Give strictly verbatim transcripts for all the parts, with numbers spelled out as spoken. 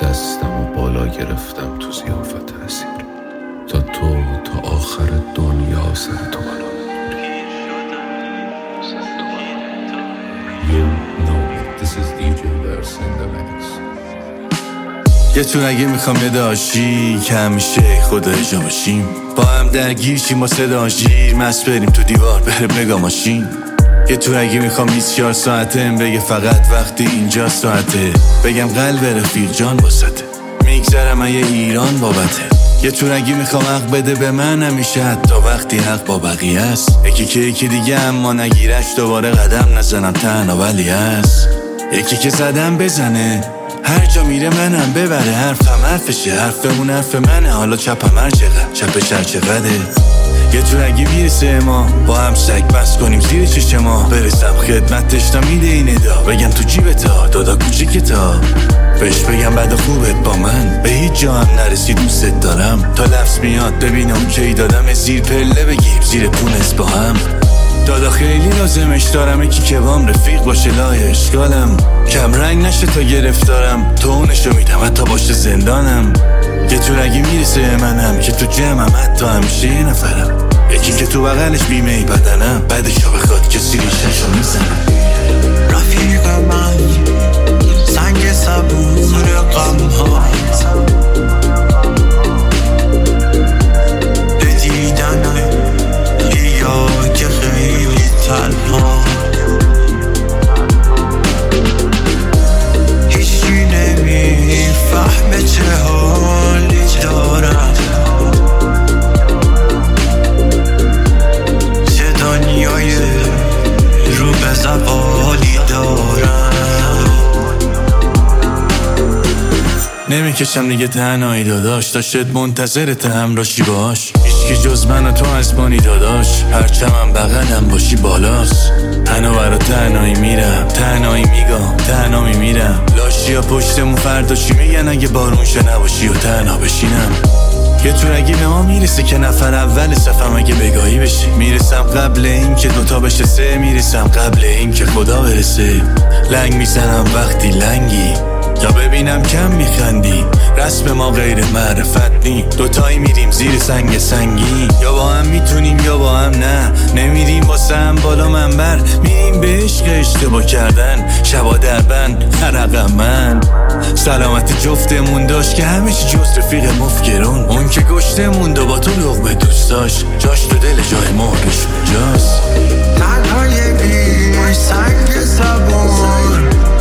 دستم و بالا گرفتم تو ضیافت اسیر، تا تو تا آخر دنیا سر تو بلا You know this is دی جی Verse in the mix. یه تو اگه میخوام یه داشی که همیشه خدا جا باشیم، با هم درگیر شیم با صدا شیر، مست بریم تو دیوار بره بگا ماشین. یه تو اگه میخوام بیست و چهار ساعته بگه فقط وقتی اینجا ساعته، بگم قلب رفیق جان واسطه، میگذرم یه ایران بابته. یه تو اگه میخوام حق بده به من همیشه، حتی وقتی حق با بقیه است. یکی که یکی دیگه اما نگیرش دوباره قدم نزنم تنها ولی هست. یکی که زدم بزنه هر جا میره منم ببره، حرفم حرفشه حرفمون حرف منه، حالا چپم هر چقدر چپش هر چقدره. یه تو اگه میرسه ما با هم سگ بس کنیم زیر چشم ما، برسم خدمتش تا میده این ادا، بگم تو جیبتا دادا کوچیکتا، بهش بگم بعد خوبت با من به هیچ جا هم نرسی دوست دارم، تا لفظ میاد ببینم کی دادم زیر پله بگیریم زیر پونس با هم. دادا خیلی لازمش دارم یکی که بام رفیق باشه لای اشکالم، کم رنگ نشه تا گرفتارم، تو اونشو میدم حتی باشه زندانم. یه تو اگه میرسه منم که تو جمعم حتی همیشه یه نفرم، یکی که تو بغلش بیمه ای بدنم، بعدشو بخواد کسی ریشنشو میزنم. رفیق من سنگ صبور غم ها، به دیدن یا که خیلی تنها، هیچی نمیفهمه چه حالی دارم، چه دنیای رو به زوالی دارم. نمیکشم دیگه تنهایی داداش، داشتت منتظرت همراشی باش، هیچکی جز من و تو اسبانی داداش، هرچمم بغلم باشی بالاست. تنها برا تنهایی میرم تنهایی میگم تنها میمیرم، لاشی ها پشتمون فردا چی میگن اگه بارون شه نباشی و تنها بشینم. یه تو اگه به ما میرسه که نفر اول صفم اگه بگاهی بشی، میرسم قبل این که دوتا بشه سه، میرسم قبل این که خدا برسه، لنگ میزنم وقتی لنگی یا ببینم کم میخندی، رسم ما غیر معرفت نی، دوتایی میریم زیر سنگ سنگی، یا با هم میتونیم یا با هم نه، نمیریم واسه هم بالا منبر، میریم به عشق اشتباه کردن، شبا در بند حرقم من. سلامت جفتمون داشت که همه چی جز رفیق مفکرون، اون که گشتمون دو با تو لقمه دوست داشت، جاش تو دل جای مهرش جاست. تنهای بی سنگ صبور،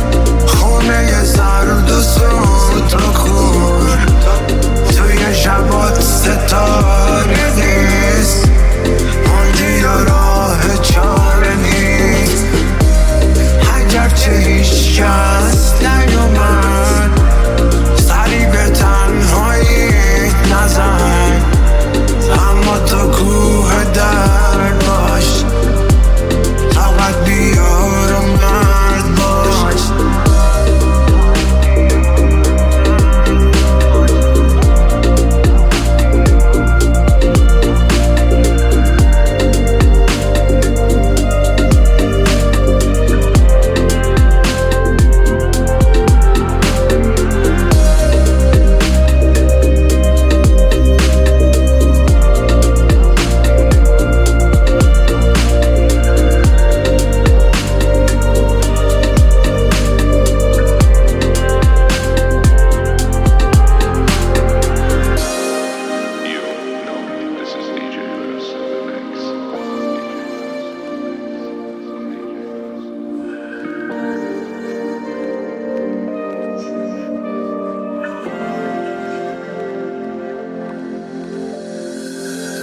خونه سرد و سوت و خور، توی شبات ستاره نیست، موندی و راه چاره نیست، اگرچه هیچ کس نیومد سری به تنهاییت نزن، اما تو کوه درد باش، فقط بیار و مرد باش.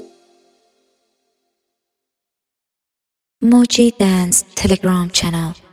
Moji Dance Telegram channel.